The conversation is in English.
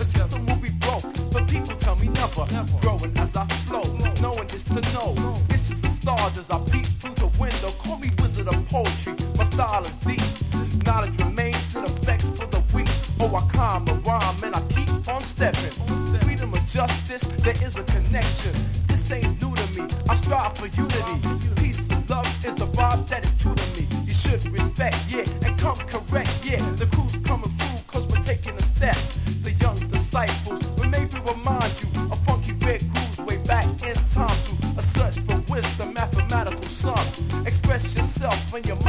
system will be broke, but people tell me never. Growing as I flow, knowing this to know. This is the stars as I peek through the window. Call me wizard of poetry, my style is deep. Knowledge remains in effect for the weak. Oh, I calm a rhyme and I keep on stepping. Freedom of justice, there is a connection. This ain't new to me, I strive for unity. Peace and love is the vibe that is true to me. You should respect, yeah, and come correct, yeah. The crew's coming through cause we're taking a step. The young disciples will maybe remind you of funky red grooves way back in time to a search for wisdom, mathematical song. Express yourself and your